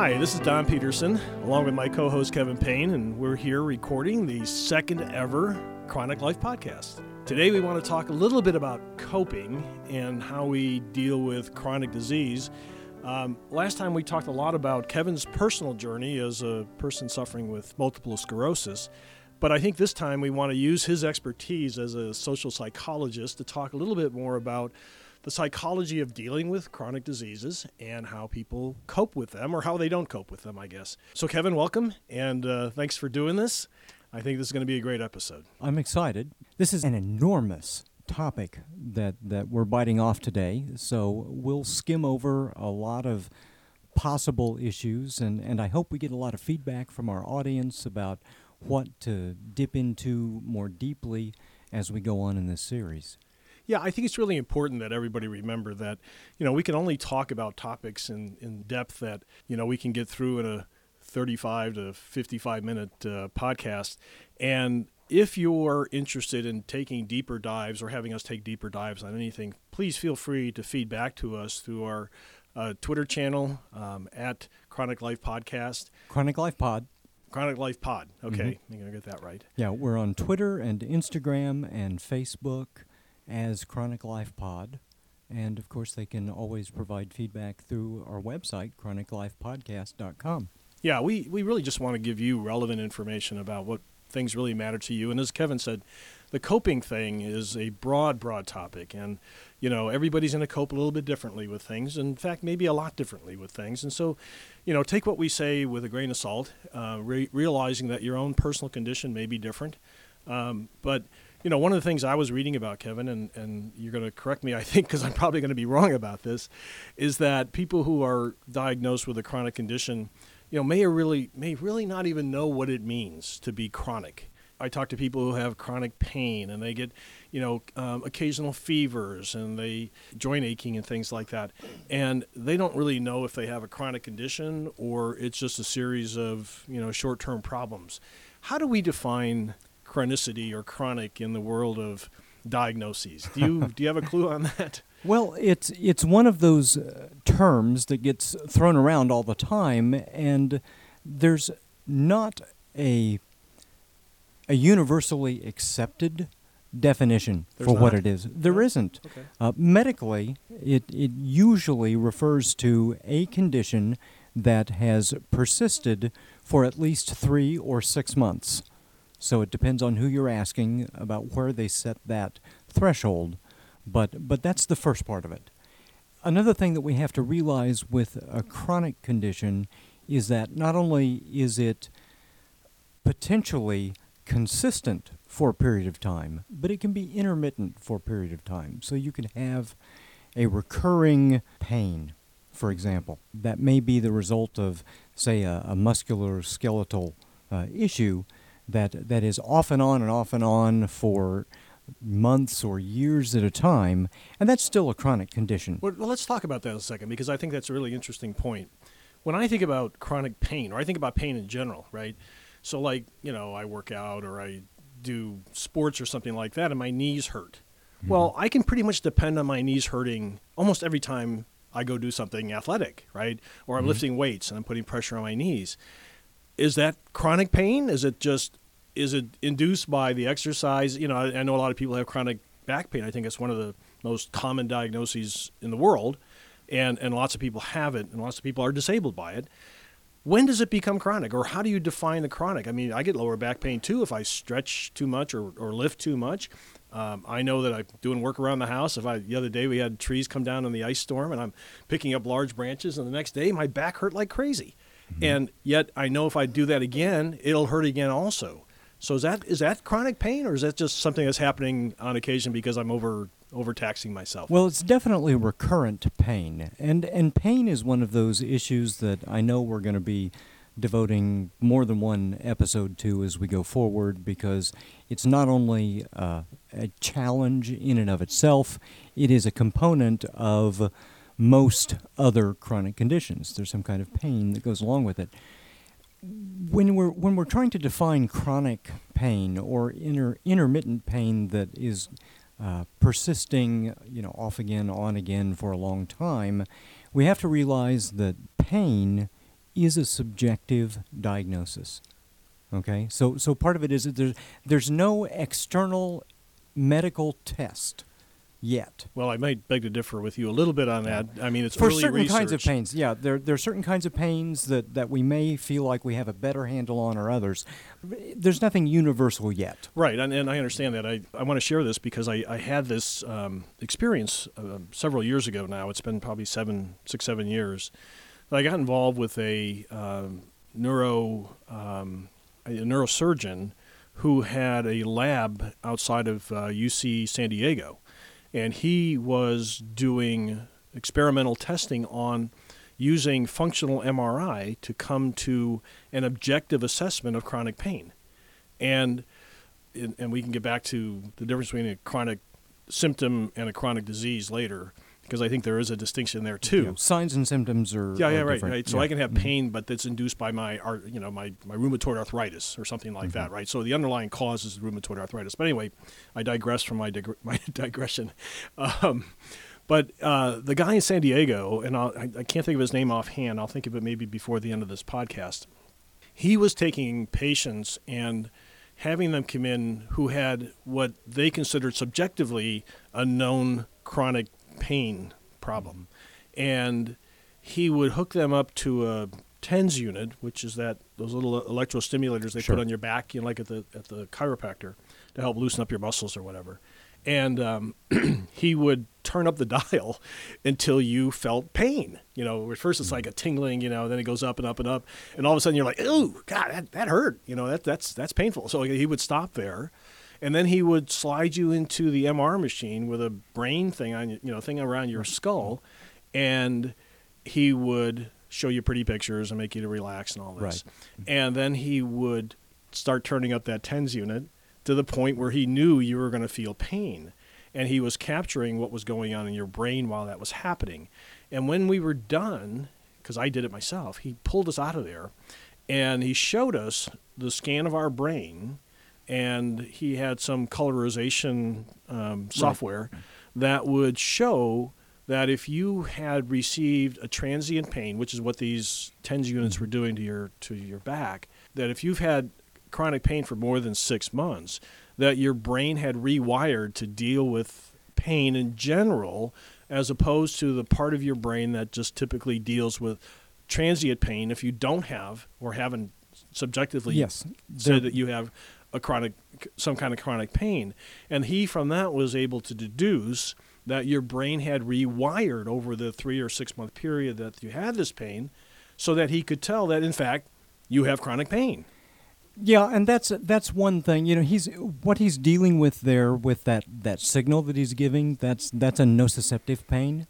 Hi, this is Don Peterson, along with my co-host Kevin Payne, and we're here recording the second ever Chronic Life podcast. Today we want to talk a little bit about coping and how we deal with chronic disease. Last time we talked a lot about Kevin's personal journey as a person suffering with multiple sclerosis, but I think this time we want to use his expertise as a social psychologist to talk a little bit more about the psychology of dealing with chronic diseases and how people cope with them, or how they don't cope with them, I guess. So Kevin, welcome, and thanks for doing this. I think this is going to be a great episode. I'm excited. This is an enormous topic that we're biting off today, so we'll skim over a lot of possible issues, and I hope we get a lot of feedback from our audience about what to dip into more deeply as we go on in this series. Yeah, I think it's really important that everybody remember that, we can only talk about topics in depth that, we can get through in a 35 to 55-minute podcast. And if you're interested in taking deeper dives or having us take deeper dives on anything, please feel free to feed back to us through our Twitter channel at Chronic Life Podcast. Chronic Life Pod. Chronic Life Pod. Okay, I'm going to get that right. Yeah, we're on Twitter and Instagram and Facebook as Chronic Life Pod. And, of course, they can always provide feedback through our website, chroniclifepodcast.com. Yeah, we really just want to give you relevant information about what things really matter to you. And as Kevin said, the coping thing is a broad topic. And, everybody's going to cope a little bit differently with things. In fact, maybe a lot differently with things. And so, take what we say with a grain of salt, realizing that your own personal condition may be different. But one of the things I was reading about, Kevin, and you're going to correct me, I think, because I'm probably going to be wrong about this, is that people who are diagnosed with a chronic condition, may really not even know what it means to be chronic. I talk to people who have chronic pain, and they get, occasional fevers, and they joint aching and things like that, and they don't really know if they have a chronic condition or it's just a series of, short-term problems. How do we define chronicity or chronic in the world of diagnoses? Do you have a clue on that? Well, it's one of those terms that gets thrown around all the time, and there's not a universally accepted definition for what it is. There isn't. Okay. Medically, it usually refers to a condition that has persisted for at least 3 or 6 months. So it depends on who you're asking about where they set that threshold. But that's the first part of it. Another thing that we have to realize with a chronic condition is that not only is it potentially consistent for a period of time, but it can be intermittent for a period of time. So you can have a recurring pain, for example, that may be the result of, say, a musculoskeletal issue that is off and on for months or years at a time, and that's still a chronic condition. Well, let's talk about that a second, because I think that's a really interesting point. When I think about chronic pain, or I think about pain in general, right? So like, I work out or I do sports or something like that, and my knees hurt. Mm-hmm. Well, I can pretty much depend on my knees hurting almost every time I go do something athletic, right? Or I'm lifting weights and I'm putting pressure on my knees. Is that chronic pain? Is it induced by the exercise? I know a lot of people have chronic back pain. I think it's one of the most common diagnoses in the world, and lots of people have it, and lots of people are disabled by it. When does it become chronic, or how do you define the chronic? I mean, I get lower back pain too if I stretch too much or lift too much. I know that I'm doing work around the house. The other day we had trees come down in the ice storm, and I'm picking up large branches, and the next day my back hurt like crazy. Mm-hmm. And yet I know if I do that again, it'll hurt again also. So is that chronic pain, or is that just something that's happening on occasion because I'm overtaxing myself? Well, it's definitely recurrent pain, and pain is one of those issues that I know we're going to be devoting more than one episode to as we go forward, because it's not only a challenge in and of itself, it is a component of most other chronic conditions. There's some kind of pain that goes along with it. When we're trying to define chronic pain or intermittent pain that is persisting, off again, on again for a long time, we have to realize that pain is a subjective diagnosis. Okay, so part of it is that there's no external medical test yet. Well, I might beg to differ with you a little bit on that. I mean, it's for early certain research. kinds of pains. Yeah, there are certain kinds of pains that we may feel like we have a better handle on, or others. There's nothing universal yet. Right, and I understand that. I want to share this because I had this experience several years ago now. It's been probably 7 years. I got involved with a neurosurgeon who had a lab outside of UC San Diego. And he was doing experimental testing on using functional MRI to come to an objective assessment of chronic pain. And we can get back to the difference between a chronic symptom and a chronic disease later, because I think there is a distinction there too. Yeah, signs and symptoms are right. So I can have pain, but that's induced by my rheumatoid arthritis or something like that, right? So the underlying cause is rheumatoid arthritis. But anyway, I digress from my digression. But the guy in San Diego, and I can't think of his name offhand. I'll think of it maybe before the end of this podcast. He was taking patients and having them come in who had what they considered subjectively a known chronic pain problem, and he would hook them up to a TENS unit, which is those little electrostimulators they put on your back, like at the chiropractor, to help loosen up your muscles or whatever. And he would turn up the dial until you felt pain. At first it's like a tingling, then it goes up and up and up, and all of a sudden you're like, "Oh God, that hurt!" That's painful. So he would stop there. And then he would slide you into the MR machine with a brain thing on, thing around your skull, and he would show you pretty pictures and make you to relax and all this. Right. And then he would start turning up that TENS unit to the point where he knew you were going to feel pain, and he was capturing what was going on in your brain while that was happening. And when we were done, because I did it myself, he pulled us out of there, and he showed us the scan of our brain. And he had some colorization software that would show that if you had received a transient pain, which is what these TENS units were doing to your back, that if you've had chronic pain for more than 6 months, that your brain had rewired to deal with pain in general, as opposed to the part of your brain that just typically deals with transient pain if you don't have or haven't subjectively said that you have some kind of chronic pain. And he from that was able to deduce that your brain had rewired over the 3 or 6 month period that you had this pain, so that he could tell that in fact you have chronic pain. Yeah, and that's one thing. What he's dealing with there with that signal that he's giving, that's a nociceptive pain.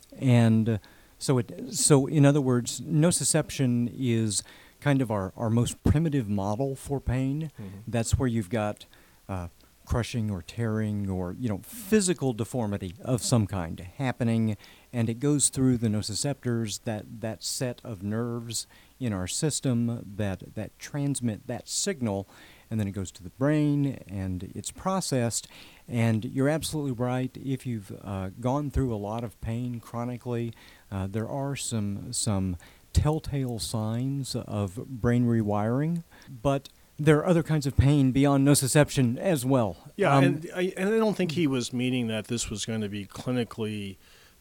And so in other words, nociception is kind of our most primitive model for pain. Mm-hmm. That's where you've got crushing or tearing or physical deformity of some kind happening, and it goes through the nociceptors, that set of nerves in our system that transmit that signal, and then it goes to the brain and it's processed. And you're absolutely right. If you've gone through a lot of pain chronically, there are some telltale signs of brain rewiring, but there are other kinds of pain beyond nociception as well. Yeah, and I don't think he was meaning that this was going to be clinically,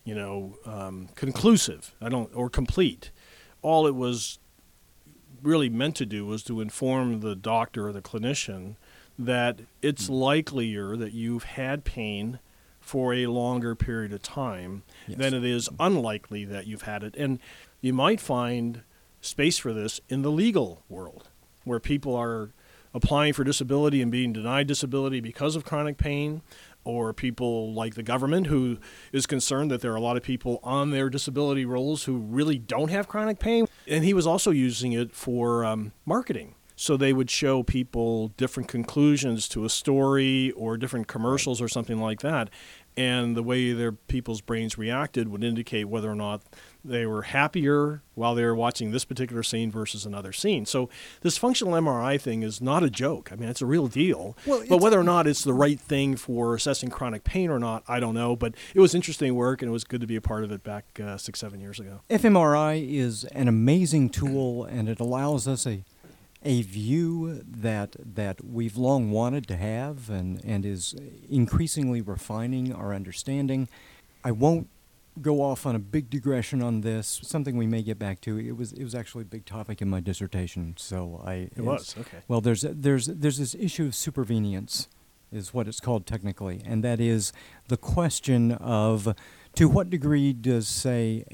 conclusive. Or complete. All it was really meant to do was to inform the doctor or the clinician that it's likelier that you've had pain for a longer period of time than it is unlikely that you've had it. And you might find space for this in the legal world, where people are applying for disability and being denied disability because of chronic pain, or people like the government who is concerned that there are a lot of people on their disability rolls who really don't have chronic pain. And he was also using it for marketing. So they would show people different conclusions to a story or different commercials or something like that. And the way their people's brains reacted would indicate whether or not they were happier while they were watching this particular scene versus another scene. So this functional MRI thing is not a joke. I mean, it's a real deal. Well, but whether or not it's the right thing for assessing chronic pain or not, I don't know. But it was interesting work, and it was good to be a part of it back 6-7 years ago. fMRI is an amazing tool, and it allows us a view that we've long wanted to have and is increasingly refining our understanding. I won't go off on a big digression on this, something we may get back to. It was actually a big topic in my dissertation. It was, okay. Well, there's this issue of supervenience, is what it's called technically, and that is the question of to what degree does, say,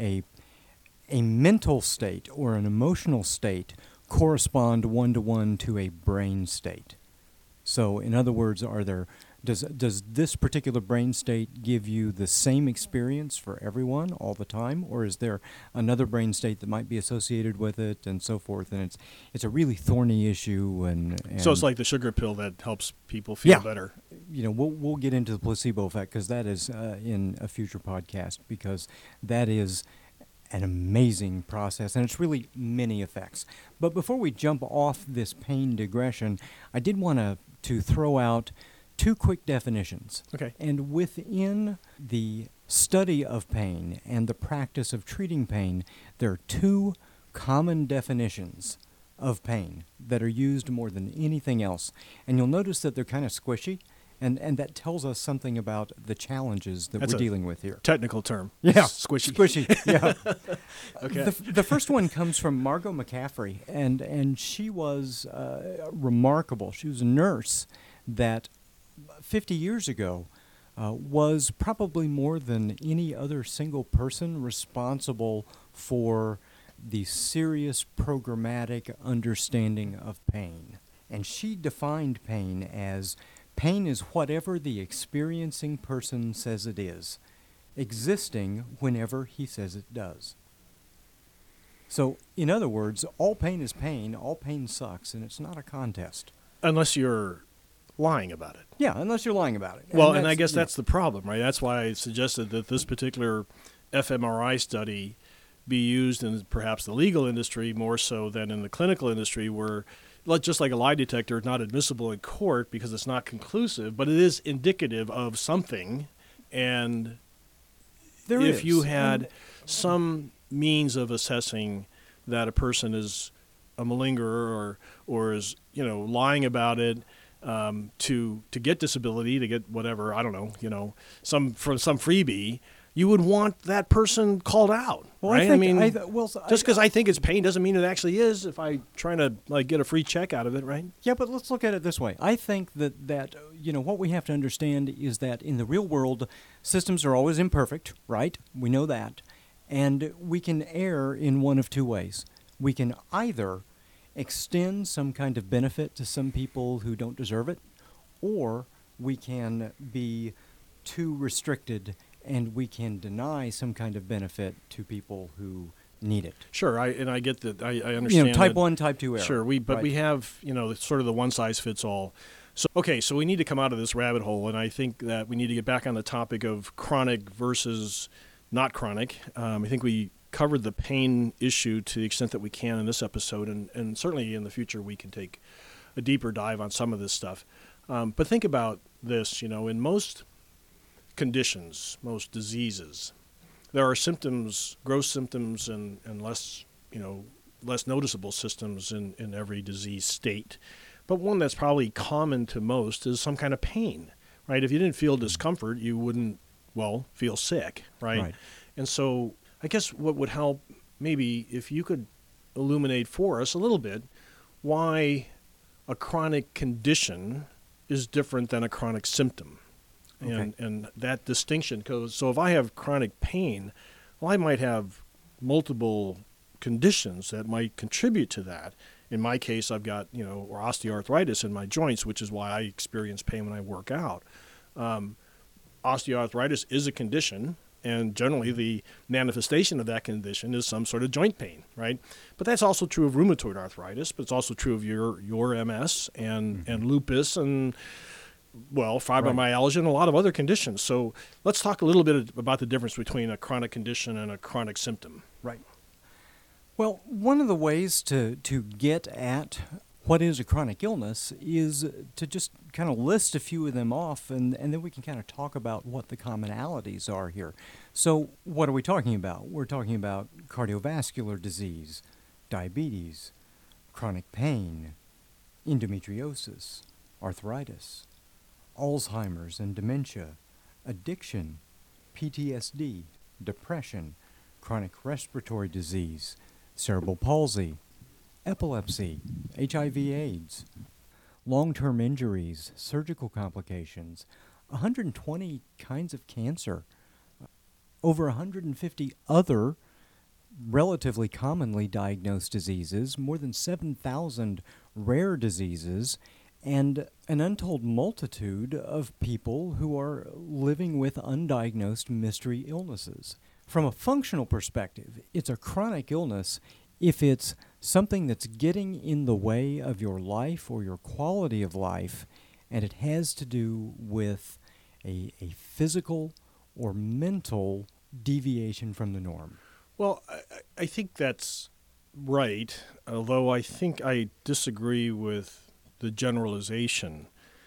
a mental state or an emotional state correspond one-to-one to a brain state. So, in other words, does this particular brain state give you the same experience for everyone all the time, or is there another brain state that might be associated with it, and so forth? And it's a really thorny issue. And so it's like the sugar pill that helps people feel better. You know, we'll get into the placebo effect because that is in a future podcast, because that is an amazing process, and it's really many effects. But before we jump off this pain digression, I did want to throw out two quick definitions. Okay. And within the study of pain and the practice of treating pain, there are two common definitions of pain that are used more than anything else. And you'll notice that they're kind of squishy. And that tells us something about the challenges that we're dealing with here. Technical term. Yeah. Squishy. Squishy, yeah. Okay. The first one comes from Margot McCaffrey, and she was remarkable. She was a nurse that 50 years ago was probably more than any other single person responsible for the serious programmatic understanding of pain. And she defined pain as pain is whatever the experiencing person says it is, existing whenever he says it does. So, in other words, all pain is pain, all pain sucks, and it's not a contest. Unless you're lying about it. Yeah, unless you're lying about it. Well, and I guess that's the problem, right? That's why I suggested that this particular fMRI study be used in perhaps the legal industry more so than in the clinical industry, where just like a lie detector, it's not admissible in court because it's not conclusive, but it is indicative of something. And if you had some means of assessing that a person is a malingerer or is, lying about it to get disability, to get whatever, I don't know, some freebie, you would want that person called out, right? Just because I think it's pain doesn't mean it actually is if I'm trying to get a free check out of it, right? Yeah, but let's look at it this way. I think that what we have to understand is that in the real world, systems are always imperfect, right? We know that. And we can err in one of two ways. We can either extend some kind of benefit to some people who don't deserve it, or we can be too restricted and we can deny some kind of benefit to people who need it. Sure, I get that. I understand. Type 1, type 2 error. Sure, we have sort of the one size fits all. So we need to come out of this rabbit hole, and I think that we need to get back on the topic of chronic versus not chronic. I think we covered the pain issue to the extent that we can in this episode, and certainly in the future we can take a deeper dive on some of this stuff. But think about this, in most conditions, most diseases, there are symptoms, gross symptoms, and less noticeable symptoms in every disease state. But one that's probably common to most is some kind of pain, right? If you didn't feel discomfort, you wouldn't, feel sick, right? And so I guess what would help, maybe if you could illuminate for us a little bit why a chronic condition is different than a chronic symptom. Okay. And that distinction goes, so if I have chronic pain, I might have multiple conditions that might contribute to that. In my case, I've got, or osteoarthritis in my joints, which is why I experience pain when I work out. Osteoarthritis is a condition, And generally, the manifestation of that condition is some sort of joint pain, right? But that's also true of rheumatoid arthritis, but it's also true of your MS and lupus and, well, fibromyalgia and a lot of other conditions. So let's talk a little bit about the difference between a chronic condition and a chronic symptom. Right. Well, one of the ways to get at what is a chronic illness is to just kind of list a few of them off, and then we can kind of talk about what the commonalities are here. So what are we talking about? We're talking about cardiovascular disease, diabetes, chronic pain, endometriosis, arthritis, Alzheimer's and dementia, addiction, PTSD, depression, chronic respiratory disease, cerebral palsy, epilepsy, HIV/AIDS, long-term injuries, surgical complications, 120 kinds of cancer, over 150 other relatively commonly diagnosed diseases, more than 7,000 rare diseases, and an untold multitude of people who are living with undiagnosed mystery illnesses. From a functional perspective, it's a chronic illness if it's something that's getting in the way of your life or your quality of life, and it has to do with a physical or mental deviation from the norm. Well, I think that's right, although I think I disagree with the generalization.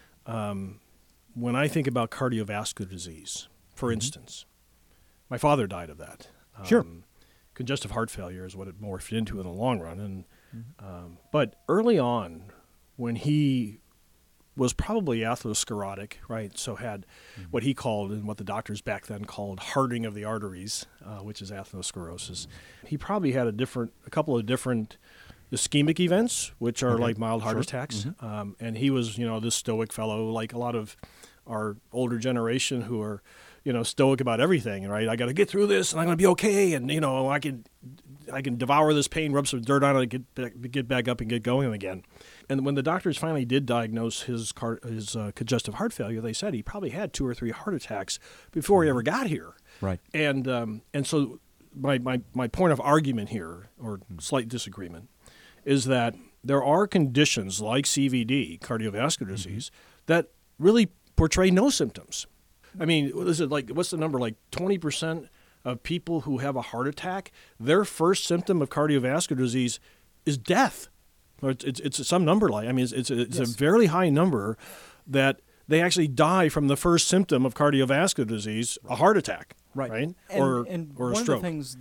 When I think about cardiovascular disease, for instance, my father died of that. Sure. Congestive heart failure is what it morphed into in the long run. And but early on, when he was probably atherosclerotic, right, so had what he called and what the doctors back then called hardening of the arteries, which is atherosclerosis, he probably had a couple of different ischemic events, which are like mild heart attacks. And he was, this stoic fellow, like a lot of our older generation who are, stoic about everything, right? I got to get through this, and I'm going to be okay, and I can devour this pain, rub some dirt on it, and get back up and get going again. And when the doctors finally did diagnose his congestive heart failure, they said he probably had 2 or 3 heart attacks before he ever got here. Right. And so my point of argument here, or slight disagreement, is that there are conditions like CVD, cardiovascular disease, that really portray no symptoms. I mean, what's the number? Like 20% of people who have a heart attack, their first symptom of cardiovascular disease is death. Or it's some number like, it's a very high number that they actually die from the first symptom of cardiovascular disease, a heart attack, right? Or a stroke. One of the things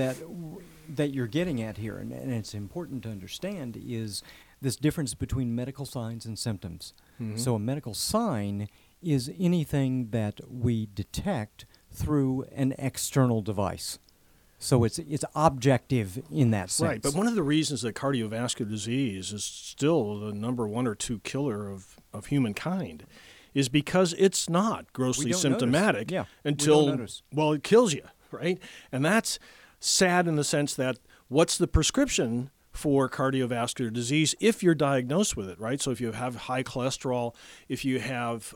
that you're getting at here, and it's important to understand, is this difference between medical signs and symptoms. So a medical sign is anything that we detect through an external device. So it's objective in that sense. Right, but one of the reasons that cardiovascular disease is still the number 1 or 2 killer of humankind is because it's not grossly symptomatic until, it kills you, right? And that's sad in the sense that what's the prescription for cardiovascular disease if you're diagnosed with it, right? So if you have high cholesterol, if you have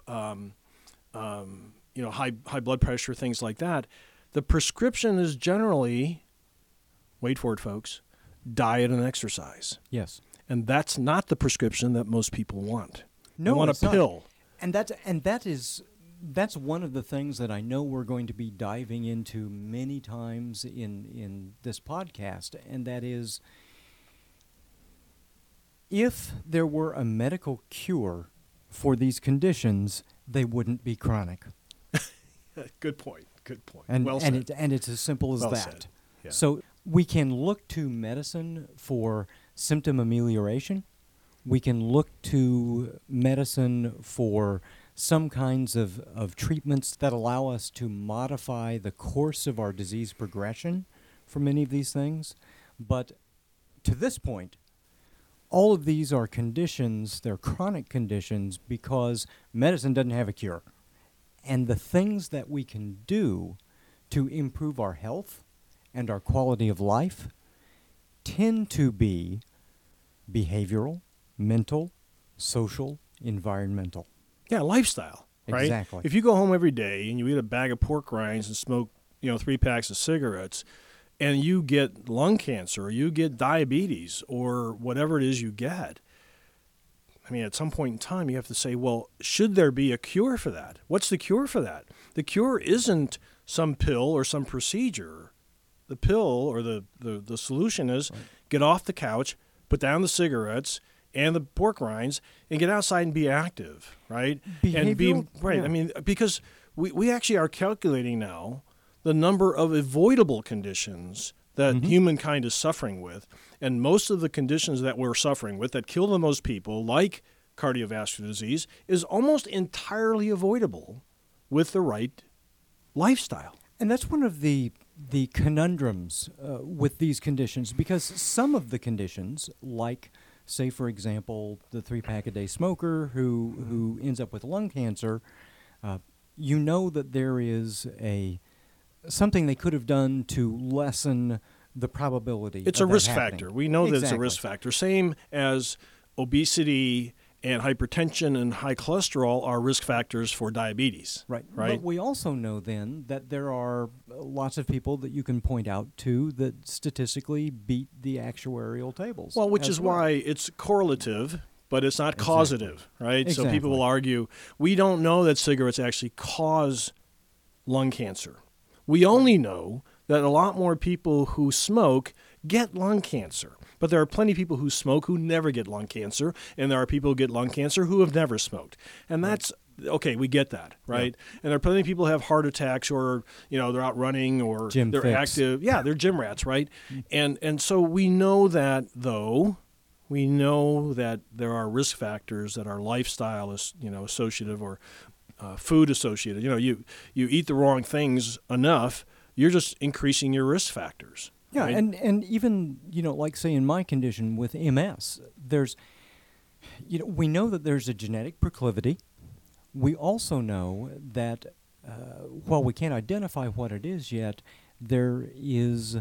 high blood pressure, things like that, the prescription is generally, wait for it, folks, diet and exercise. Yes. And that's not the prescription that most people want. No, they want a pill. Not. And that's one of the things that I know we're going to be diving into many times in this podcast, and that is, if there were a medical cure for these conditions, they wouldn't be chronic. Good point. And, well said. And it's as simple as that. Said. Yeah. So we can look to medicine for symptom amelioration. We can look to medicine for some kinds of treatments that allow us to modify the course of our disease progression for many of these things. But to this point, all of these are conditions, they're chronic conditions, because medicine doesn't have a cure. And the things that we can do to improve our health and our quality of life tend to be behavioral, mental, social, environmental. Yeah, lifestyle, right? Exactly. If you go home every day and you eat a bag of pork rinds and smoke 3 packs of cigarettes, and you get lung cancer or you get diabetes or whatever it is you get, I mean, at some point in time, you have to say, well, should there be a cure for that? What's the cure for that? The cure isn't some pill or some procedure. The pill or the solution is get off the couch, put down the cigarettes and the pork rinds, and get outside and be active, right? And be right. Yeah. I mean, because we actually are calculating now the number of avoidable conditions that humankind is suffering with, and most of the conditions that we're suffering with that kill the most people, like cardiovascular disease, is almost entirely avoidable with the right lifestyle. And that's one of the conundrums with these conditions, because some of the conditions, like, say, for example, the 3-pack-a-day smoker who ends up with lung cancer, you know that there is something they could have done to lessen the probability. It's a risk factor. We know that it's a risk factor. Same as obesity and hypertension and high cholesterol are risk factors for diabetes. Right. But we also know then that there are lots of people that you can point out to that statistically beat the actuarial tables. Well, which is why it's correlative, but it's not causative, right? Exactly. So people will argue, we don't know that cigarettes actually cause lung cancer. We only know that a lot more people who smoke get lung cancer. But there are plenty of people who smoke who never get lung cancer, and there are people who get lung cancer who have never smoked. And that's, okay, we get that, right? Yeah. And there are plenty of people who have heart attacks or, they're out running or they're active. Yeah, they're gym rats, right? And so we know that, though. We know that there are risk factors that are lifestyle associative or food associated. You eat the wrong things enough, you're just increasing your risk factors. Yeah, right? and even, like, say, in my condition with MS, there's, we know that there's a genetic proclivity. We also know that while we can't identify what it is yet, there is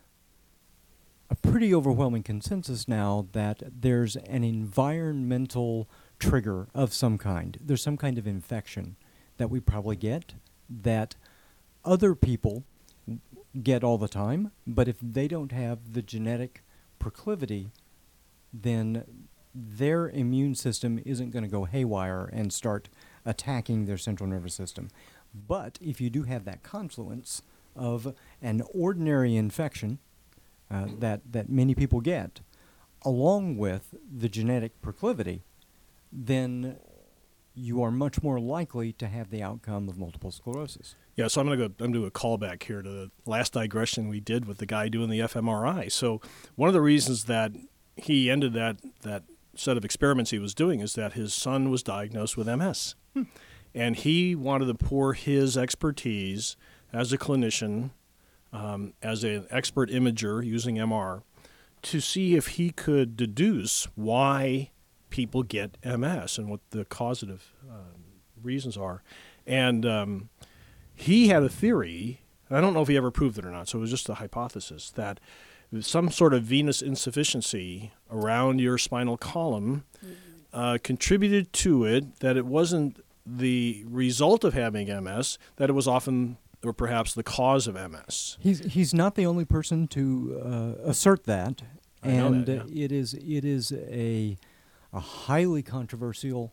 a pretty overwhelming consensus now that there's an environmental trigger of some kind. There's some kind of infection that we probably get that other people get all the time, but if they don't have the genetic proclivity, then their immune system isn't going to go haywire and start attacking their central nervous system. But if you do have that confluence of an ordinary infection that many people get, along with the genetic proclivity, then you are much more likely to have the outcome of multiple sclerosis. Yeah, so I'm going to do a callback here to the last digression we did with the guy doing the fMRI. So one of the reasons that he ended that set of experiments he was doing is that his son was diagnosed with MS. And he wanted to pour his expertise as a clinician, as an expert imager using MR, to see if he could deduce why people get MS and what the causative reasons are. And he had a theory, and I don't know if he ever proved it or not, so it was just a hypothesis, that some sort of venous insufficiency around your spinal column contributed to it, that it wasn't the result of having MS, that it was often or perhaps the cause of MS. He's not the only person to assert that, and that, yeah. it is a highly controversial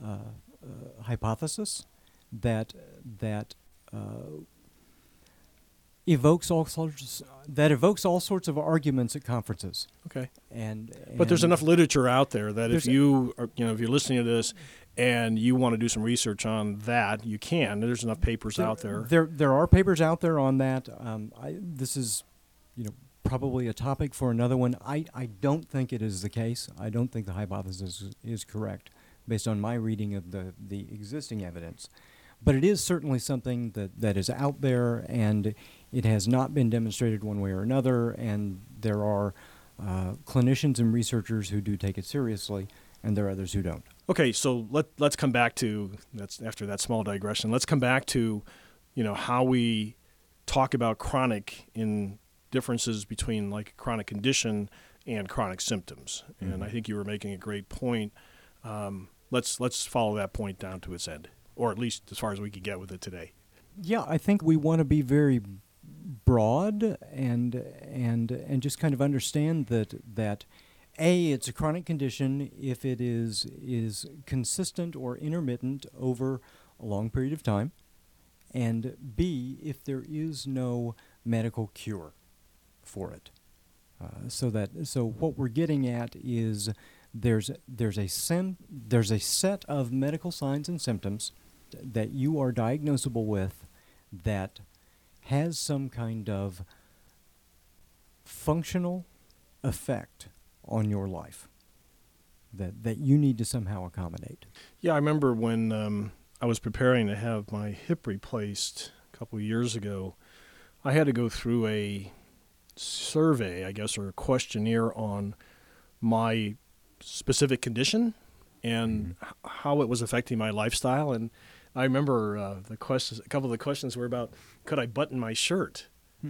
hypothesis that evokes all sorts of arguments at conferences. Okay. But there's enough literature out there that if you're listening to this and you want to do some research on that, you can. There's enough papers out there. There are papers out there on that. This is, probably a topic for another one. I don't think it is the case. I don't think the hypothesis is correct based on my reading of the existing evidence. But it is certainly something that is out there, and it has not been demonstrated one way or another, and there are clinicians and researchers who do take it seriously, and there are others who don't. Okay, so let's come back to, after that small digression, let's come back to, how we talk about chronic in differences between like a chronic condition and chronic symptoms. Mm-hmm. And I think you were making a great point. Let's follow that point down to its end, or at least as far as we can get with it today. Yeah, I think we want to be very broad and just kind of understand that A, it's a chronic condition if it is consistent or intermittent over a long period of time, and B, if there is no medical cure for it. So what we're getting at is there's a set of medical signs and symptoms that you are diagnosable with that has some kind of functional effect on your life that you need to somehow accommodate. Yeah, I remember when I was preparing to have my hip replaced a couple of years ago, I had to go through a survey, I guess, or a questionnaire on my specific condition and how it was affecting my lifestyle. And I remember a couple of the questions were about, could I button my shirt,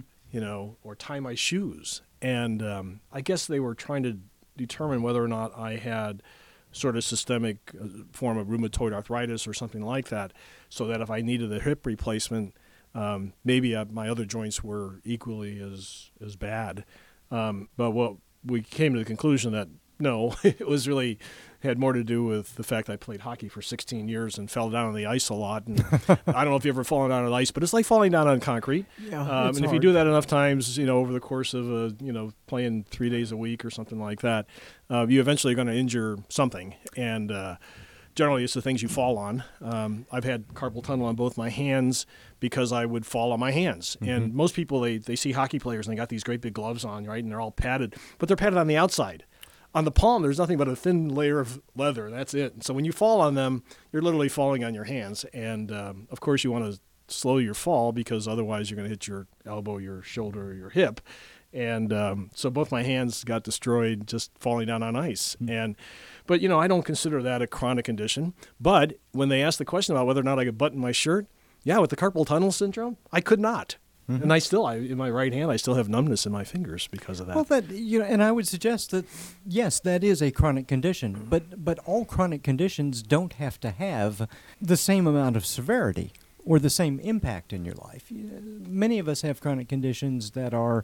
or tie my shoes? And I guess they were trying to determine whether or not I had sort of systemic form of rheumatoid arthritis or something like that, so that if I needed a hip replacement, maybe my other joints were equally as bad. But what we came to the conclusion that no, it was really had more to do with the fact I played hockey for 16 years and fell down on the ice a lot. And I don't know if you've ever fallen down on ice, but it's like falling down on concrete. Yeah, and if you do that enough times, over the course of playing 3 days a week or something like that, you eventually are going to injure something. And generally, it's the things you fall on. I've had carpal tunnel on both my hands because I would fall on my hands. Mm-hmm. And most people, they see hockey players and they got these great big gloves on, right? And they're all padded, but they're padded on the outside. On the palm, there's nothing but a thin layer of leather. That's it. And so when you fall on them, you're literally falling on your hands. And, of course, you want to slow your fall because otherwise you're going to hit your elbow, your shoulder, or your hip. And so both my hands got destroyed just falling down on ice. Mm-hmm. But I don't consider that a chronic condition. But when they asked the question about whether or not I could button my shirt, yeah, with the carpal tunnel syndrome, I could not. Mm-hmm. And in my right hand, I still have numbness in my fingers because of that. Well, and I would suggest that, yes, that is a chronic condition, but all chronic conditions don't have to have the same amount of severity or the same impact in your life. Many of us have chronic conditions that are,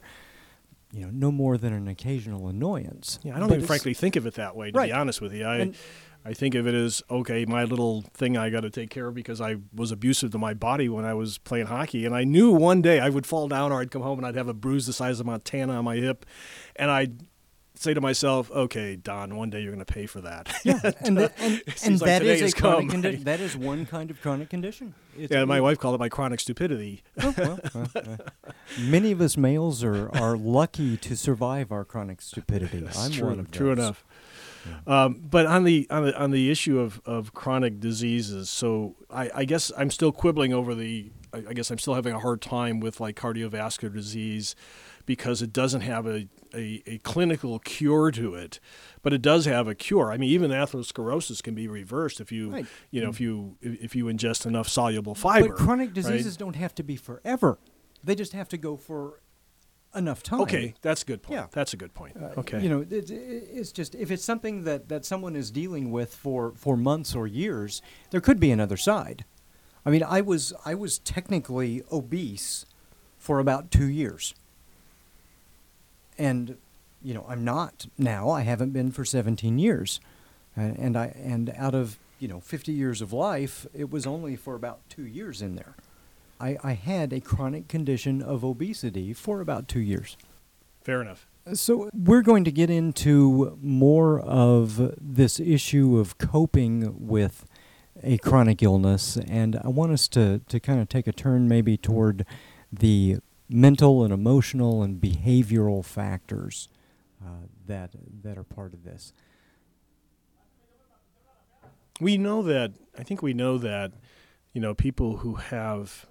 no more than an occasional annoyance. Yeah, I don't even frankly think of it that way, to be honest with you. I think of it as, okay, my little thing I got to take care of because I was abusive to my body when I was playing hockey. And I knew one day I would fall down or I'd come home and I'd have a bruise the size of Montana on my hip. And I'd say to myself, okay, Don, one day you're going to pay for that. Yeah, and that is a chronic condition. Right? That is one kind of chronic condition. My wife called it my chronic stupidity. Many of us males are lucky to survive our chronic stupidity. I'm true, one of those. True enough. Yeah. But on the issue of chronic diseases, so I guess I'm still quibbling over I guess I'm still having a hard time with like cardiovascular disease because it doesn't have a clinical cure to it, but it does have a cure. I mean, even atherosclerosis can be reversed if you right. if you ingest enough soluble fiber. But chronic diseases right? don't have to be forever; they just have to go for enough time. Okay, that's a good point. Yeah. That's a good point. Okay. It's just if it's something that someone is dealing with for months or years, there could be another side. I mean, I was technically obese for about 2 years. And I'm not now. I haven't been for 17 years. And out of 50 years of life, it was only for about 2 years in there. I had a chronic condition of obesity for about 2 years. Fair enough. So we're going to get into more of this issue of coping with a chronic illness, and I want us to kind of take a turn maybe toward the mental and emotional and behavioral factors that are part of this. I think we know that people who have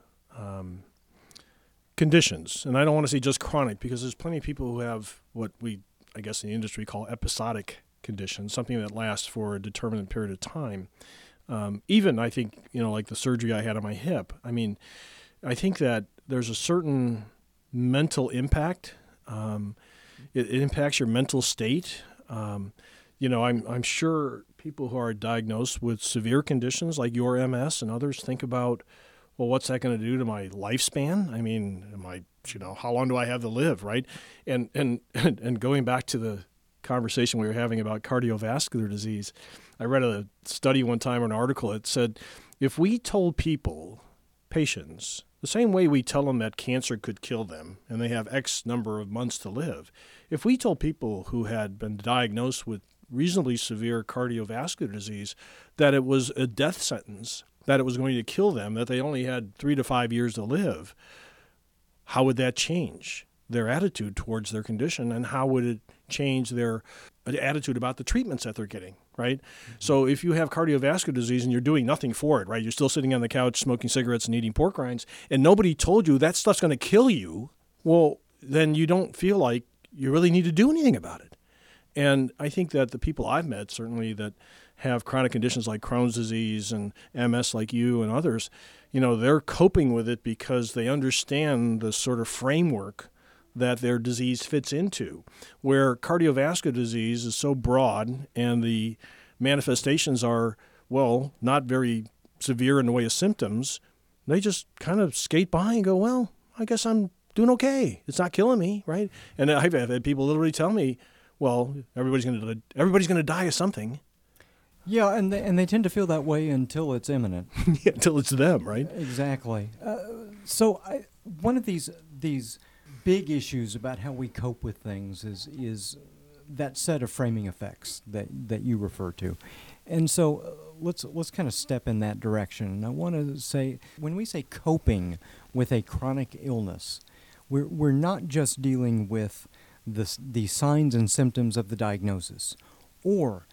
conditions, and I don't want to say just chronic because there's plenty of people who have what we, I guess in the industry, call episodic conditions, something that lasts for a determinate period of time. Even I think, like the surgery I had on my hip, I mean, I think that there's a certain mental impact. It impacts your mental state. I'm sure people who are diagnosed with severe conditions like your MS and others think about well, what's that going to do to my lifespan? I mean, how long do I have to live, right? And going back to the conversation we were having about cardiovascular disease, I read a study one time or an article that said if we told patients, the same way we tell them that cancer could kill them and they have X number of months to live, if we told people who had been diagnosed with reasonably severe cardiovascular disease that it was a death sentence, that it was going to kill them, that they only had 3 to 5 years to live, how would that change their attitude towards their condition, and how would it change their attitude about the treatments that they're getting, right? Mm-hmm. So if you have cardiovascular disease and you're doing nothing for it, right? You're still sitting on the couch smoking cigarettes and eating pork rinds, and nobody told you that stuff's going to kill you, well, then you don't feel like you really need to do anything about it. And I think that the people I've met, certainly that have chronic conditions like Crohn's disease and MS like you and others, they're coping with it because they understand the sort of framework that their disease fits into, where cardiovascular disease is so broad and the manifestations are, well, not very severe in the way of symptoms. They just kind of skate by and go, well, I guess I'm doing okay. It's not killing me, right? And I've had people literally tell me, well, everybody's going to die of something. Yeah, and they tend to feel that way until it's imminent. Yeah, until it's them, right? Exactly. So one of these big issues about how we cope with things is that set of framing effects that you refer to. And so let's kind of step in that direction. And I want to say, when we say coping with a chronic illness, we're not just dealing with the signs and symptoms of the diagnosis, or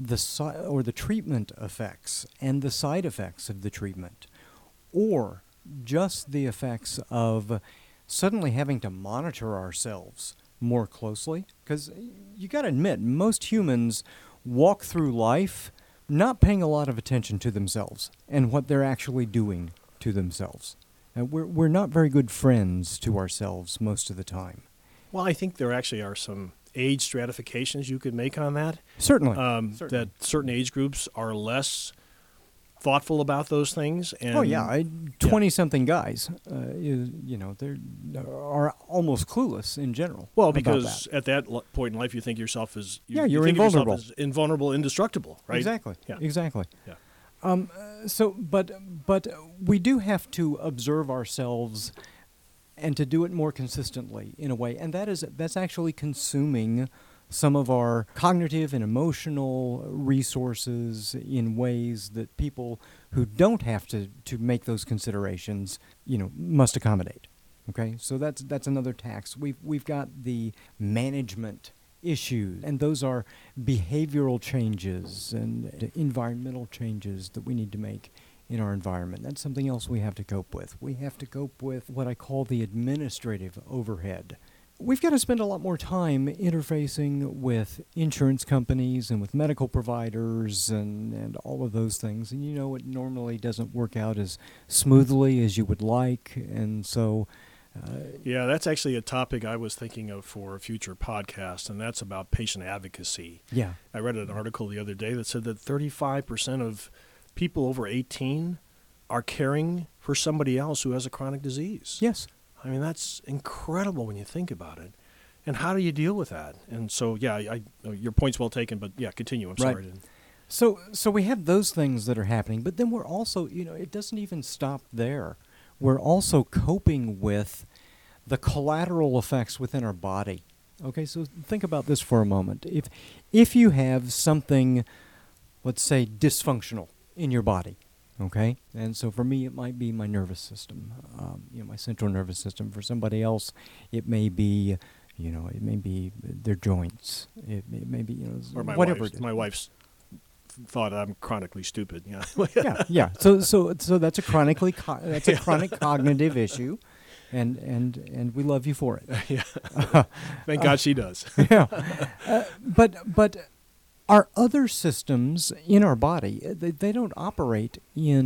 the treatment effects and the side effects of the treatment, or just the effects of suddenly having to monitor ourselves more closely. Because you got to admit, most humans walk through life not paying a lot of attention to themselves and what they're actually doing to themselves. We're not very good friends to ourselves most of the time. Well, I think there actually are some age stratifications you could make on that. Certainly. That certain age groups are less thoughtful about those things. And 20-something guys, they are almost clueless in general. Well, because at that point in life, you think yourself as you're invulnerable. Of yourself as invulnerable, indestructible, right? Exactly. Yeah. Exactly. Yeah. But we do have to observe ourselves and to do it more consistently in a way, and that's actually consuming some of our cognitive and emotional resources in ways that people who don't have to make those considerations, must accommodate. Okay, so that's another tax. We've got the management issues, and those are behavioral changes and environmental changes that we need to make in our environment. That's something else we have to cope with. We have to cope with what I call the administrative overhead. We've got to spend a lot more time interfacing with insurance companies and with medical providers and all of those things. And it normally doesn't work out as smoothly as you would like. And so... yeah, that's actually a topic I was thinking of for a future podcast, and that's about patient advocacy. Yeah. I read an article the other day that said that 35% of people over 18 are caring for somebody else who has a chronic disease. Yes. I mean, that's incredible when you think about it. And how do you deal with that? And so, your point's well taken, but continue. I'm sorry. So we have those things that are happening, but then we're also, it doesn't even stop there. We're also coping with the collateral effects within our body. Okay, so think about this for a moment. If you have something, let's say, dysfunctional in your body, okay? And so for me, it might be my nervous system, my central nervous system. For somebody else, it may be, their joints. It may be, or my wife's thought I'm chronically stupid. Yeah. So that's a chronically chronic cognitive issue, and we love you for it. Yeah. Thank God she does. Yeah. But our other systems in our body, they don't operate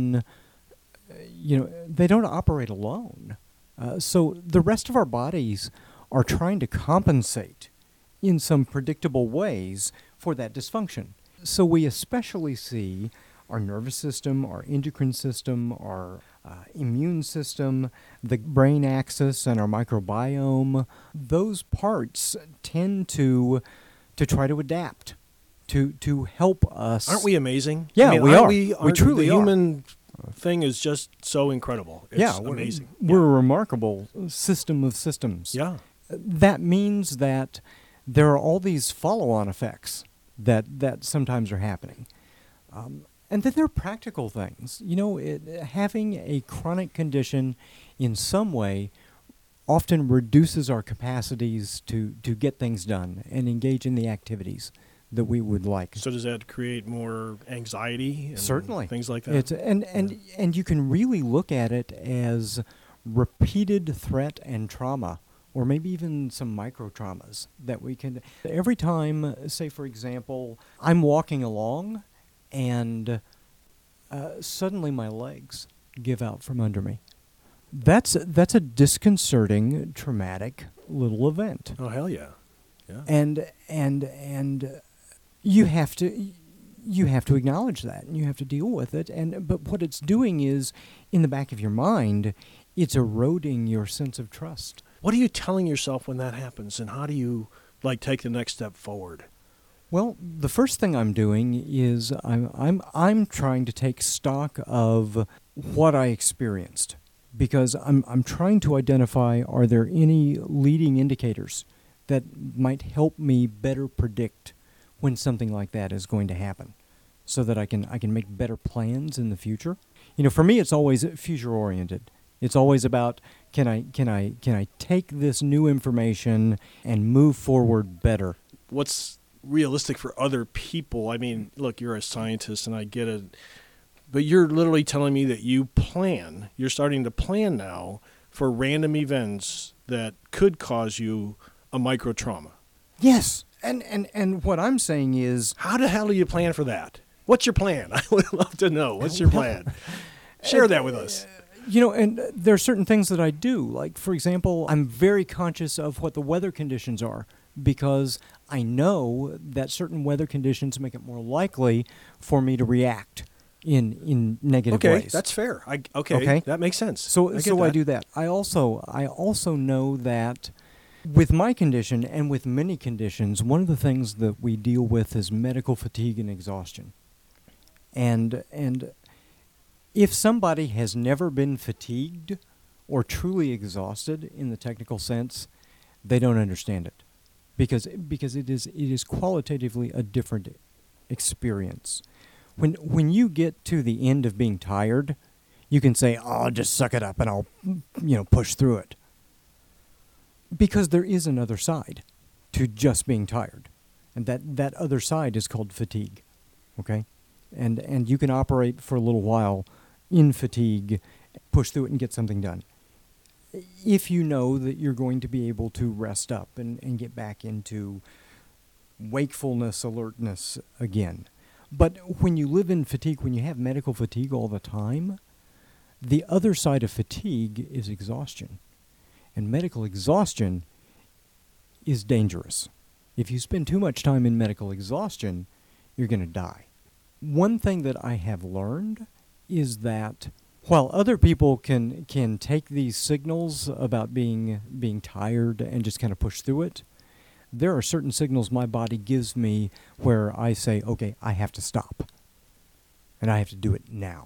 they don't operate alone. So the rest of our bodies are trying to compensate in some predictable ways for that dysfunction. So we especially see our nervous system, our endocrine system, our immune system, the brain axis, and our microbiome, those parts tend to try to adapt, to help us. Aren't we amazing? Yeah, I mean, we are. We truly the are. human thing is just so incredible. It's amazing. We're a remarkable system of systems. Yeah. That means that there are all these follow-on effects that sometimes are happening. And then there are practical things. You know, having a chronic condition in some way often reduces our capacities to get things done and engage in the activities that we would like. So does that create more anxiety and Certainly. things like that? And you can really look at it as repeated threat and trauma, or maybe even some micro traumas that we can. Every time, say for example, I'm walking along and suddenly my legs give out from under me. That's a disconcerting, traumatic little event. Oh, hell yeah. Yeah. And you have to acknowledge that, and you have to deal with it. But what it's doing is, in the back of your mind, it's eroding your sense of trust. What are you telling yourself when that happens, and how do you take the next step forward? Well, the first thing I'm doing is I'm trying to take stock of what I experienced, because I'm trying to identify, are there any leading indicators that might help me better predict when something like that is going to happen, so that I can make better plans in the future. You know, for me, it's always future oriented. It's always about, can I take this new information and move forward better? What's realistic for other people? I mean, look, you're a scientist and I get it, but you're literally telling me that you're starting to plan now for random events that could cause you a micro trauma. Yes. And what I'm saying is, how the hell do you plan for that? What's your plan? I would love to know. What's your plan? Share that with us. You know, and there are certain things that I do. Like, for example, I'm very conscious of what the weather conditions are, because I know that certain weather conditions make it more likely for me to react in negative ways. Okay, that's fair. Okay, that makes sense. So I do that. I also know that with my condition and with many conditions, one of the things that we deal with is medical fatigue and exhaustion. And if somebody has never been fatigued or truly exhausted in the technical sense, they don't understand it, because it is qualitatively a different experience. When you get to the end of being tired, you can say, "Oh, just suck it up and I'll push through it." Because there is another side to just being tired, and that other side is called fatigue. Okay, and you can operate for a little while in fatigue, push through it and get something done, if you know that you're going to be able to rest up and get back into wakefulness, alertness again. But when you live in fatigue, when you have medical fatigue all the time, the other side of fatigue is exhaustion. And medical exhaustion is dangerous. If you spend too much time in medical exhaustion, you're going to die. One thing that I have learned is that while other people can take these signals about being tired and just kind of push through it, there are certain signals my body gives me where I say, okay, I have to stop. And I have to do it now.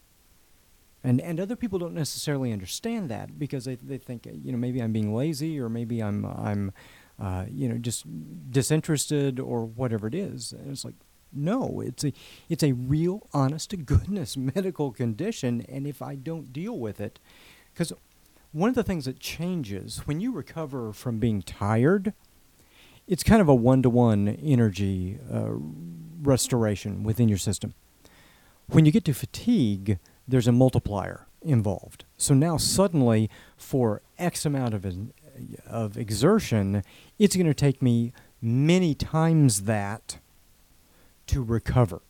And other people don't necessarily understand that, because they think, maybe I'm being lazy, or maybe I'm just disinterested, or whatever it is. And it's like, no, it's a real, honest to goodness medical condition, and if I don't deal with it, because one of the things that changes when you recover from being tired, it's kind of a one-to-one energy restoration within your system. When you get to fatigue, there's a multiplier involved. So now suddenly, for X amount of exertion, it's going to take me many times that to recover.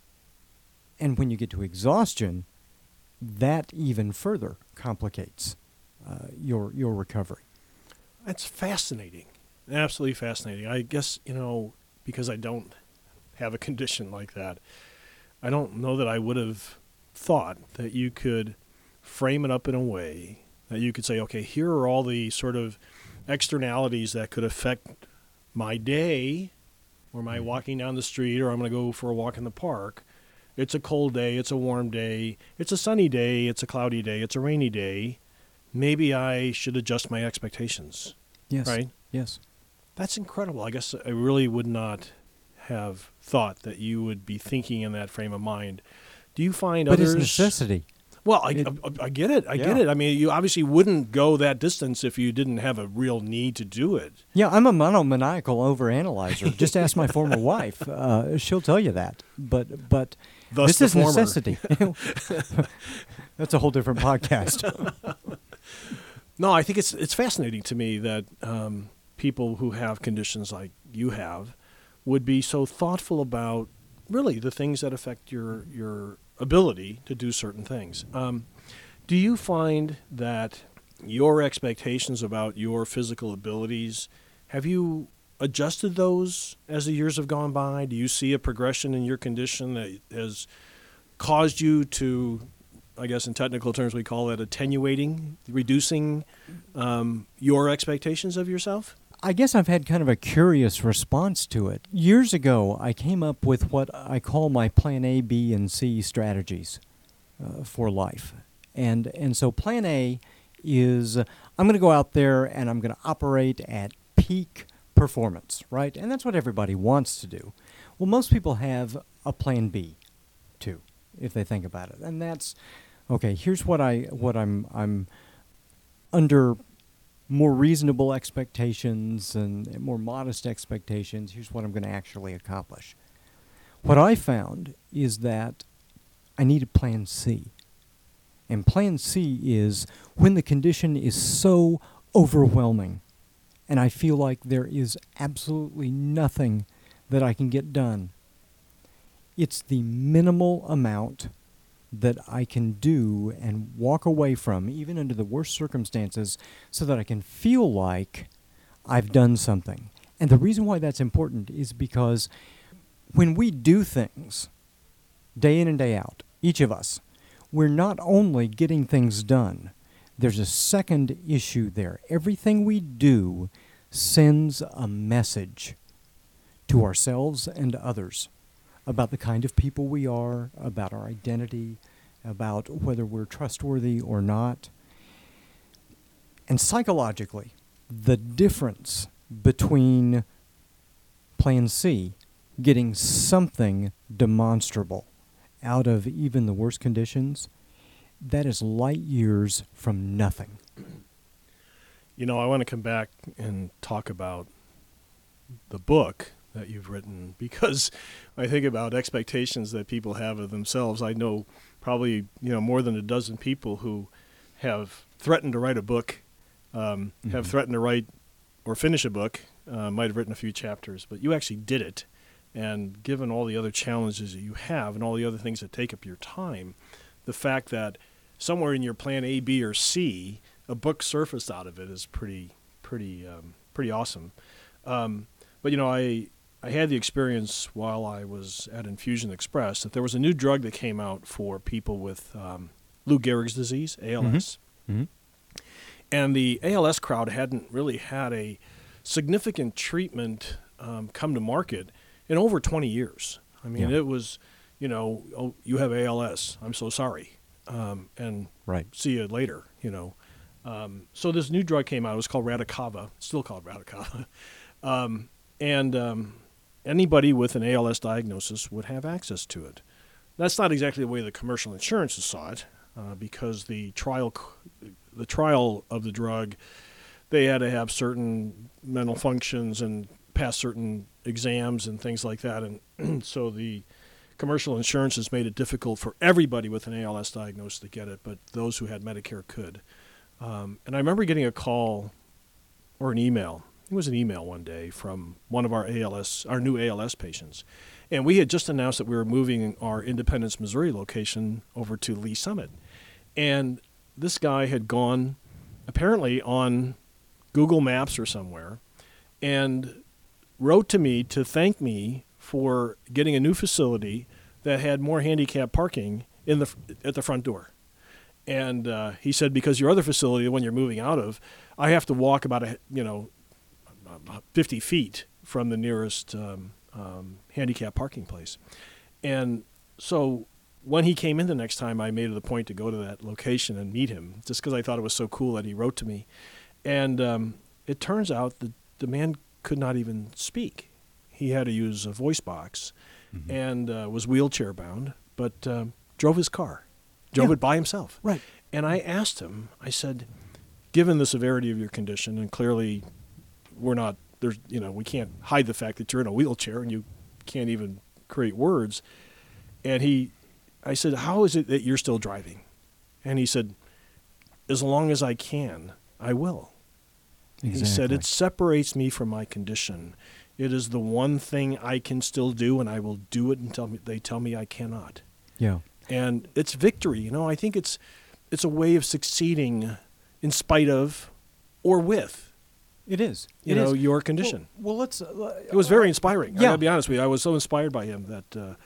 And when you get to exhaustion, that even further complicates your recovery. That's fascinating. Absolutely fascinating. I guess, because I don't have a condition like that, I don't know that I would have thought that you could frame it up in a way that you could say, okay, here are all the sort of externalities that could affect my day or my walking down the street, or I'm going to go for a walk in the park. It's a cold day, it's a warm day, it's a sunny day, it's a cloudy day, it's a rainy day. Maybe I should adjust my expectations. Yes. Right? Yes. That's incredible. I guess I really would not have thought that you would be thinking in that frame of mind. Do you find others... But it's necessity. Well, I get it. I get it. I mean, you obviously wouldn't go that distance if you didn't have a real need to do it. Yeah, I'm a monomaniacal overanalyzer. Just ask my former wife. She'll tell you that. But Thus this is former. necessity. That's a whole different podcast. No, I think it's fascinating to me that people who have conditions like you have would be so thoughtful about really the things that affect your ability to do certain things. Do you find that your expectations about your physical abilities, have you adjusted those as the years have gone by? Do you see a progression in your condition that has caused you to, I guess in technical terms we call it attenuating, reducing your expectations of yourself? I guess I've had kind of a curious response to it. Years ago, I came up with what I call my plan A, B, and C strategies for life. And so plan A is I'm going to go out there and I'm going to operate at peak performance, right? And that's what everybody wants to do. Well, most people have a plan B, too, if they think about it. And that's, okay, here's what I'm under more reasonable expectations and more modest expectations. Here's what I'm going to actually accomplish. What I found is that I needed plan C. And plan C is when the condition is so overwhelming and I feel like there is absolutely nothing that I can get done. It's the minimal amount that I can do and walk away from, even under the worst circumstances, so that I can feel like I've done something. And the reason why that's important is because when we do things day in and day out, each of us, we're not only getting things done, there's a second issue there. Everything we do sends a message to ourselves and others about the kind of people we are, about our identity, about whether we're trustworthy or not. And psychologically, the difference between plan C, getting something demonstrable out of even the worst conditions, that is light years from nothing. You know, I want to come back and talk about the book that you've written, because I think about expectations that people have of themselves. I know probably, more than a dozen people who have threatened to write a book, have threatened to write or finish a book, might have written a few chapters, but you actually did it. And given all the other challenges that you have and all the other things that take up your time, the fact that somewhere in your plan A, B, or C, a book surfaced out of it is pretty awesome. But I had the experience while I was at Infusion Express that there was a new drug that came out for people with Lou Gehrig's disease, ALS. Mm-hmm. And the ALS crowd hadn't really had a significant treatment come to market in over 20 years. I mean, It was, oh, you have ALS. I'm so sorry. And see you later, So this new drug came out. It was called Radicava. It's still called Radicava. Anybody with an ALS diagnosis would have access to it. That's not exactly the way the commercial insurances saw it, because the trial of the drug, they had to have certain mental functions and pass certain exams and things like that. And so the commercial insurances made it difficult for everybody with an ALS diagnosis to get it, but those who had Medicare could. And I remember getting a call or an email. It was an email one day from one of our new ALS patients. And we had just announced that we were moving our Independence, Missouri location over to Lee Summit. And this guy had gone apparently on Google Maps or somewhere and wrote to me to thank me for getting a new facility that had more handicap parking at the front door. And he said, because your other facility, the one you're moving out of, I have to walk about 50 feet from the nearest handicap parking place. And so when he came in the next time, I made it a point to go to that location and meet him, just because I thought it was so cool that he wrote to me. And it turns out that the man could not even speak. He had to use a voice box and was wheelchair bound, but drove his car, drove it by himself. Right. And I asked him, I said, given the severity of your condition, and clearly we can't hide the fact that you're in a wheelchair and you can't even create words. And I said, how is it that you're still driving? And he said, as long as I can, I will. Exactly. He said, it separates me from my condition. It is the one thing I can still do, and I will do it until they tell me I cannot. Yeah. And it's victory. I think it's a way of succeeding in spite of or with. It is. Your condition. Well, let's. It was very inspiring. Yeah. I gotta be honest with you. I was so inspired by him that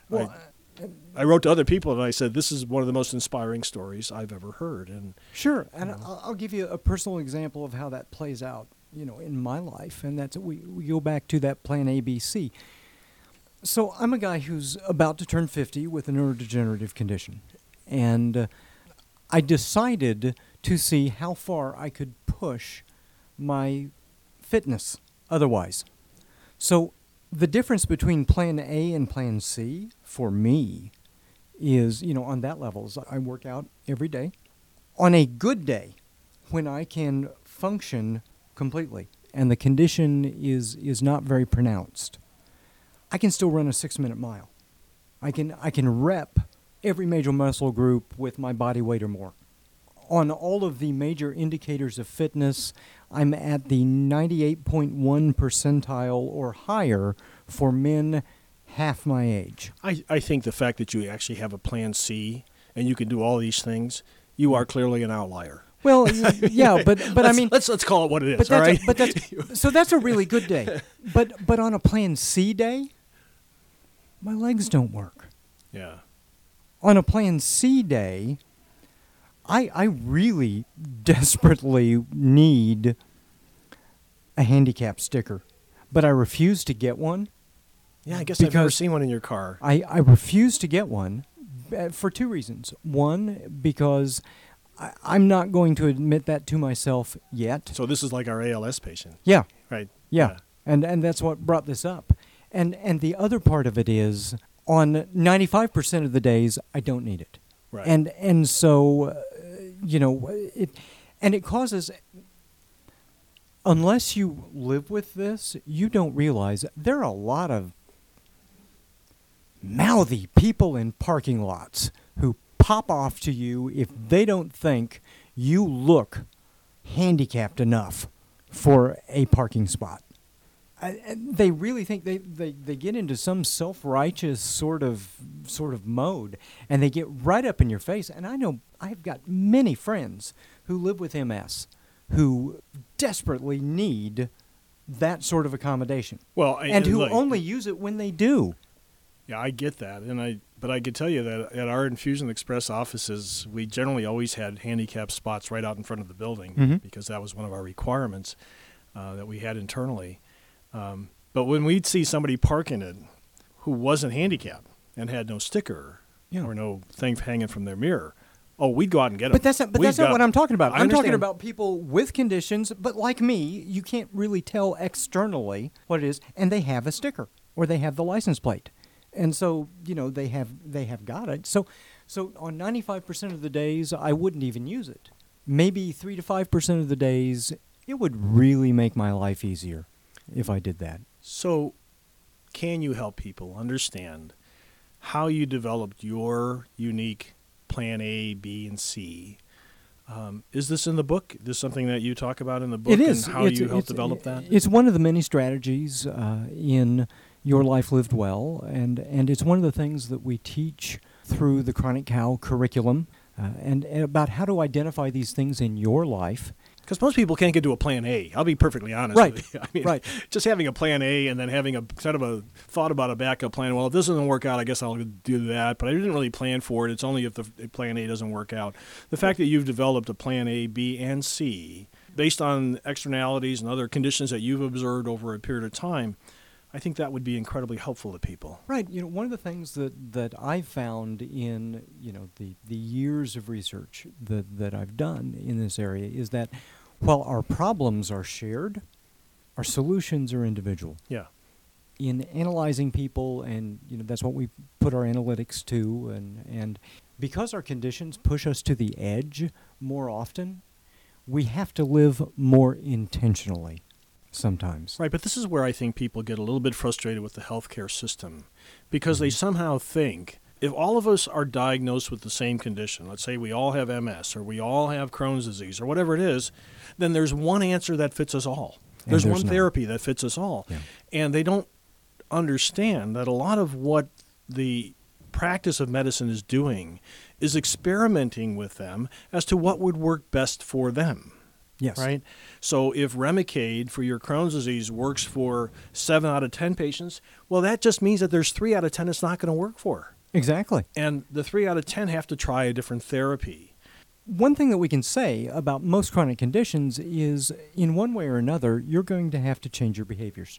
I wrote to other people and I said, "This is one of the most inspiring stories I've ever heard." And sure, and I'll give you a personal example of how that plays out. In my life, and that's we go back to that plan ABC. So I'm a guy who's about to turn 50 with a neurodegenerative condition, and I decided to see how far I could push my fitness otherwise. So the difference between Plan A and Plan C for me is, on that level, is I work out every day. On a good day, when I can function completely, and the condition is not very pronounced, I can still run a 6-minute mile. I can rep every major muscle group with my body weight or more. On all of the major indicators of fitness, I'm at the 98.1 percentile or higher for men half my age. I think the fact that you actually have a Plan C and you can do all these things, you are clearly an outlier. Well, yeah, but I mean, let's call it what it is. All right. So that's a really good day. But on a Plan C day, my legs don't work. Yeah. On a Plan C day, I really desperately need a handicap sticker, but I refuse to get one. Yeah, I guess I've never seen one in your car. I refuse to get one for two reasons. One, because I'm not going to admit that to myself yet. So this is like our ALS patient. Yeah. Right. Yeah. And that's what brought this up. And the other part of it is, on 95% of the days, I don't need it. Right. And so, it causes, unless you live with this, you don't realize there are a lot of mouthy people in parking lots who pop off to you if they don't think you look handicapped enough for a parking spot. They really think they get into some self-righteous sort of mode, and they get right up in your face. And I know I've got many friends who live with MS who desperately need that sort of accommodation. Well, and who only use it when they do. Yeah, I get that, but I could tell you that at our Infusion Express offices, we generally always had handicapped spots right out in front of the building because that was one of our requirements that we had internally. But when we'd see somebody parking it who wasn't handicapped and had no sticker or no thing hanging from their mirror, we'd go out and get them. But that's not what I'm talking about. I'm talking understand. about people with conditions, but like me, you can't really tell externally what it is, and they have a sticker or they have the license plate. And so, they have got it. So on 95% of the days, I wouldn't even use it. Maybe 3 to 5% of the days, it would really make my life easier if I did that. So can you help people understand how you developed your unique Plan A, B, and C? Is this in the book? Is this something that you talk about in the book? It is. And how you help develop that? It's one of the many strategies in Your Life Lived Well, and it's one of the things that we teach through the Chronic Cow curriculum, and about how to identify these things in your life. Because most people can't get to a plan A. I'll be perfectly honest Right. with you. I mean, Right. just having a plan A and then having a kind of a thought about a backup plan. Well, if this doesn't work out, I guess I'll do that. But I didn't really plan for it. It's only if the plan A doesn't work out. The fact that you've developed a plan A, B, and C based on externalities and other conditions that you've observed over a period of time, I think that would be incredibly helpful to people. Right. One of the things that I've found in, the years of research that I've done in this area is that while our problems are shared, our solutions are individual. Yeah. In analyzing people, and that's what we put our analytics to, and because our conditions push us to the edge more often, we have to live more intentionally sometimes. Right, but this is where I think people get a little bit frustrated with the healthcare system because they somehow think if all of us are diagnosed with the same condition, let's say we all have MS or we all have Crohn's disease or whatever it is, then there's one answer that fits us all. There's one therapy that fits us all. Yeah. And they don't understand that a lot of what the practice of medicine is doing is experimenting with them as to what would work best for them. Yes. Right? So if Remicade for your Crohn's disease works for 7 out of 10 patients, well, that just means that there's 3 out of 10 it's not going to work for. Exactly. And the 3 out of 10 have to try a different therapy. One thing that we can say about most chronic conditions is, in one way or another, you're going to have to change your behaviors.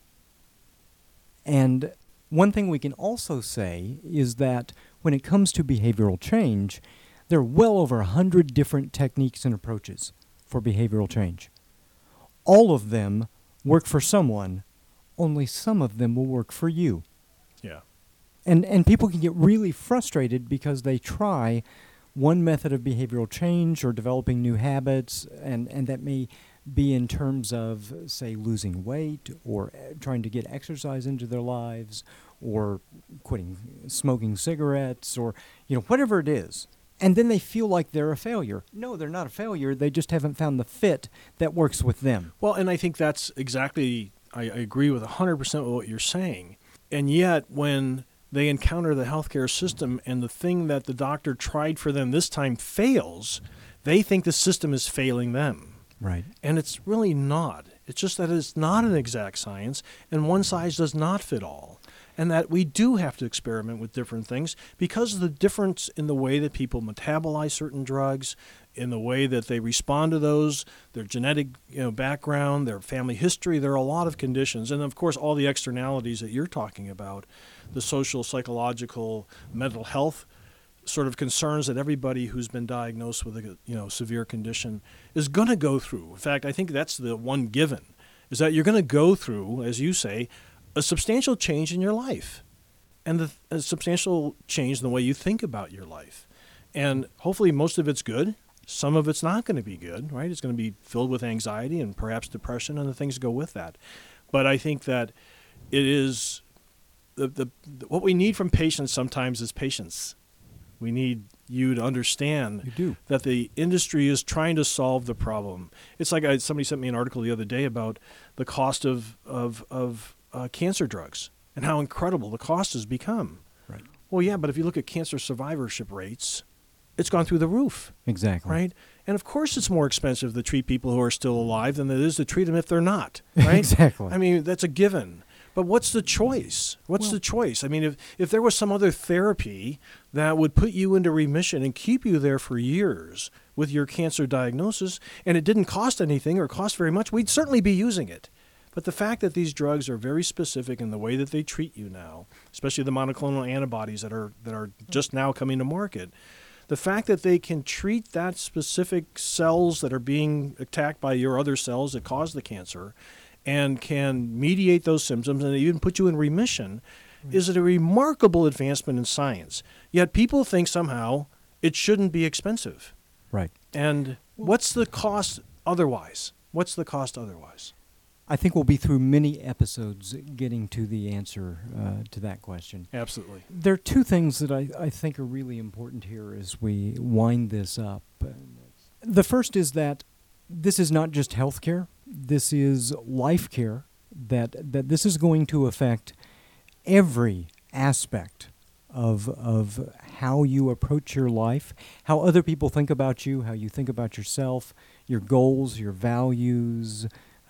And one thing we can also say is that when it comes to behavioral change, there are well over 100 different techniques and approaches for behavioral change. All of them work for someone, only some of them will work for you. Yeah. And people can get really frustrated because they try one method of behavioral change or developing new habits, and that may be in terms of, say, losing weight or trying to get exercise into their lives or quitting smoking cigarettes or, whatever it is. And then they feel like they're a failure. No, they're not a failure. They just haven't found the fit that works with them. Well, and I think that's exactly, I agree with 100% with what you're saying. And yet, when they encounter the healthcare system and the thing that the doctor tried for them this time fails, they think the system is failing them. Right. And it's really not. It's just that it's not an exact science, and one size does not fit all. And that we do have to experiment with different things because of the difference in the way that people metabolize certain drugs, in the way that they respond to those, their genetic background, their family history. There are a lot of conditions. And, of course, all the externalities that you're talking about, the social, psychological, mental health sort of concerns that everybody who's been diagnosed with a severe condition is going to go through. In fact, I think that's the one given, is that you're going to go through, as you say, a substantial change in your life and a substantial change in the way you think about your life. And hopefully most of it's good. Some of it's not going to be good, right? It's going to be filled with anxiety and perhaps depression and the things that go with that. But I think that it is what we need from patients sometimes is patience. We need you to understand that the industry is trying to solve the problem. It's like somebody sent me an article the other day about the cost of cancer drugs and how incredible the cost has become. Right. Well, yeah, but if you look at cancer survivorship rates, it's gone through the roof. Exactly. Right? And of course it's more expensive to treat people who are still alive than it is to treat them if they're not. Right? Exactly. I mean, that's a given. But what's the choice? What's the choice? I mean, if there was some other therapy that would put you into remission and keep you there for years with your cancer diagnosis, and it didn't cost anything or cost very much, we'd certainly be using it. But the fact that these drugs are very specific in the way that they treat you now, especially the monoclonal antibodies that are just now coming to market, the fact that they can treat that specific cells that are being attacked by your other cells that cause the cancer and can mediate those symptoms and even put you in remission is a remarkable advancement in science. Yet people think somehow it shouldn't be expensive. Right. And what's the cost otherwise? What's the cost otherwise? I think we'll be through many episodes getting to the answer to that question. Absolutely. There are two things that I think are really important here as we wind this up. The first is that this is not just health care. This is life care, that this is going to affect every aspect of how you approach your life, how other people think about you, how you think about yourself, your goals, your values,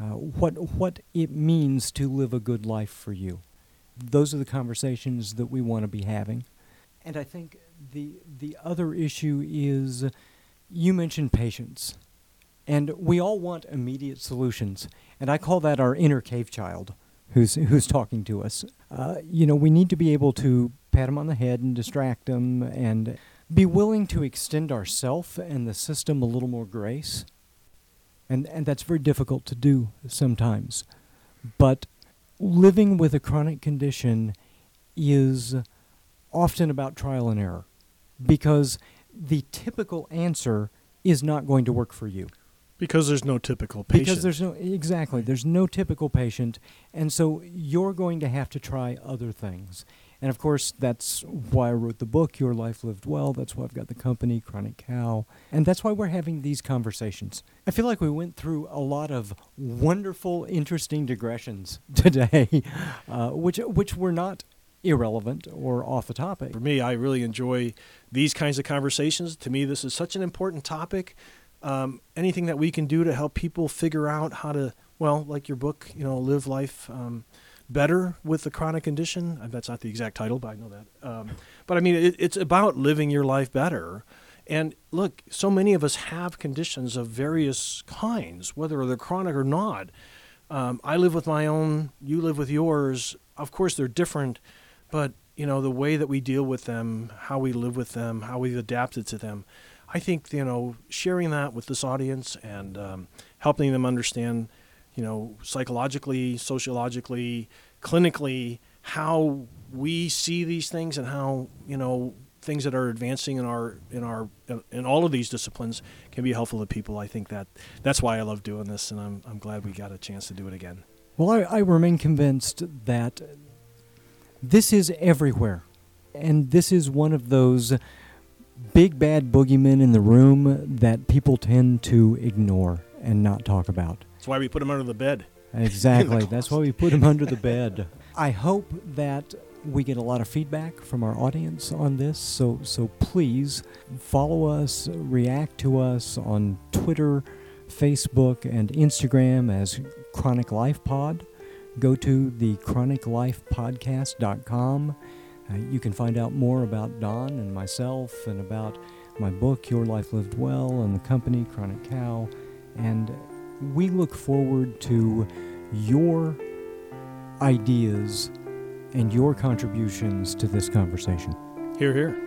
what it means to live a good life for you. Those are the conversations that we want to be having. And I think the other issue is, you mentioned patience. And we all want immediate solutions. And I call that our inner cave child who's talking to us. We need to be able to pat him on the head and distract him and be willing to extend ourself and the system a little more grace. And that's very difficult to do sometimes. But living with a chronic condition is often about trial and error, because the typical answer is not going to work for you. Because there's no typical patient. Because there's no typical patient, and so you're going to have to try other things. And of course, that's why I wrote the book, Your Life Lived Well. That's why I've got the company, Chronic Cow. And that's why we're having these conversations. I feel like we went through a lot of wonderful, interesting digressions today, which were not irrelevant or off the topic. For me, I really enjoy these kinds of conversations. To me, this is such an important topic. Anything that we can do to help people figure out how to, like your book, live life better with the chronic condition. That's not the exact title, but I know that. But I mean, it's about living your life better. And look, so many of us have conditions of various kinds, whether they're chronic or not. I live with my own, you live with yours. Of course, they're different, but, the way that we deal with them, how we live with them, how we've adapted to them, I think, sharing that with this audience and helping them understand, psychologically, sociologically, clinically, how we see these things and how, things that are advancing in all of these disciplines can be helpful to people. I think that's why I love doing this, and I'm glad we got a chance to do it again. Well, I remain convinced that this is everywhere, and this is one of those big bad boogeymen in the room that people tend to ignore and not talk about. That's why we put them under the bed. Exactly. That's why we put them under the bed. I hope that we get a lot of feedback from our audience on this, so please follow us, react to us on Twitter, Facebook, and Instagram as Chronic Life Pod. Go to the chroniclifepodcast.com. You can find out more about Don and myself and about my book, Your Life Lived Well, and the company, Chronic Cow. And we look forward to your ideas and your contributions to this conversation. Hear, hear.